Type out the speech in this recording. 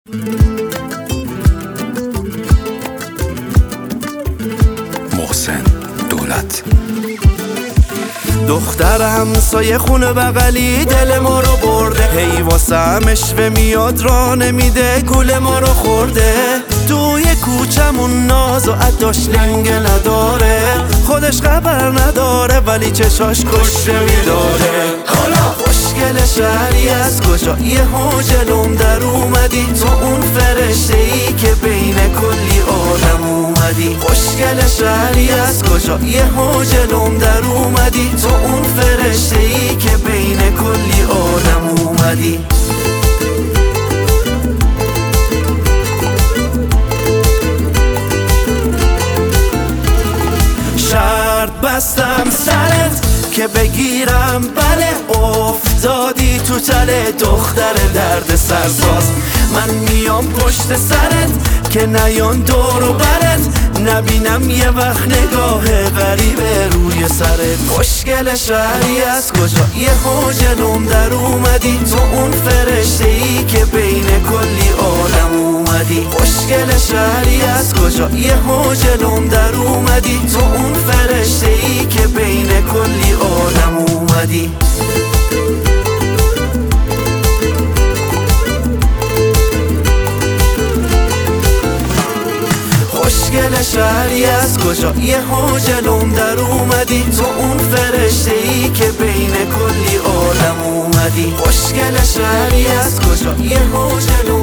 محسن دولت. دختر همسایه خونه بغلی دل ما رو برده، هی واسه همشوه میاد را نمیده، گول ما رو خورده. توی کوچمون ناز و عداش لنگه نداره، خودش خبر نداره ولی چشاش کشته میداره. حالا خوشگل شهری از کجا یه جلوم در اومدی، تو اون فرشته ای که بین کلی آدم اومدی. خوشگل شهری از کجا یه جلوم در اومدی، تو اون فرشته ای که بین کلی آدم اومدی. شرط بستم سرت که بگیرم، بله افتادی تو تله دختر درد سرساز. من میام پشت سرت که نیان دور و برت، نبینم یه وقت نگاه غریبه روی سرت. خوشگل شهری از کجا یه جلوم در اومدی، تو اون فرشته ای که بین کلی آدم اومدی. خوشگل شهری از کجا یه جلوم در اومدی، تو اون فرشته ای که بین کلی آدم اومدی. خوشگل شهری از کجا یه جلوم در اومدی، تو اون فرشته ای که بین کلی آدم اومدی. خوشگل شهری از کجا یه جلوم